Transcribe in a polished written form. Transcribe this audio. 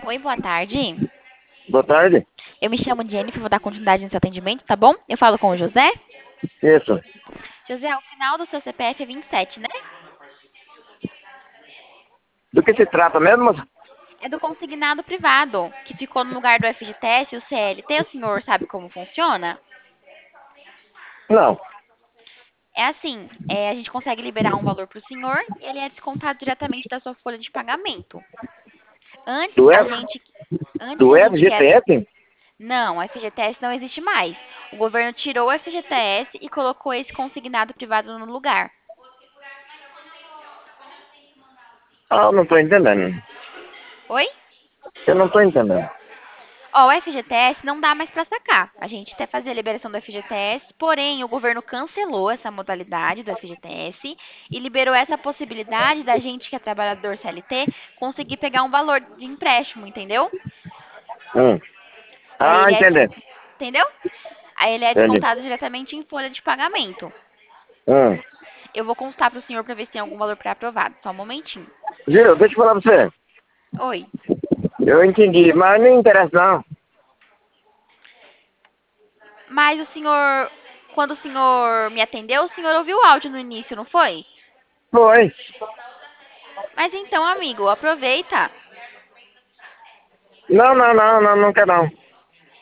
Oi, boa tarde. Boa tarde. Eu me chamo Jennifer, vou dar continuidade nesse atendimento, tá bom? Eu falo com o José. Isso. José, o final do seu CPF é 27, né? Do que se trata mesmo, moça? É do consignado privado, que ficou no lugar do FGTS e o CLT. O senhor sabe como funciona? Não. É assim, a gente consegue liberar um valor para o senhor e ele é descontado diretamente da sua folha de pagamento. Antes Do, a F, gente, antes do a gente quer. FGTS? Não, o FGTS não existe mais. O governo tirou o FGTS e colocou esse consignado privado no lugar. Ah, não estou entendendo. Oi? Eu não estou entendendo. Ó, o FGTS não dá mais para sacar. A gente até fazia a liberação do FGTS, porém o governo cancelou essa modalidade do FGTS e liberou essa possibilidade da gente que é trabalhador CLT conseguir pegar um valor de empréstimo, entendeu? Hum. E aí Ah, ele é, entendi. entendeu? Aí ele é Entendi. descontado diretamente em folha de pagamento. Hum. Eu vou constar para o senhor para ver se tem algum valor pré-aprovado. Só um momentinho. Gil, deixa eu falar pra você. Oi. Eu entendi, mas não interessa não. Mas o senhor, quando o senhor me atendeu, o senhor ouviu o áudio no início, não foi? Foi. Mas então, amigo, aproveita. Não, não, não, não, não quero não.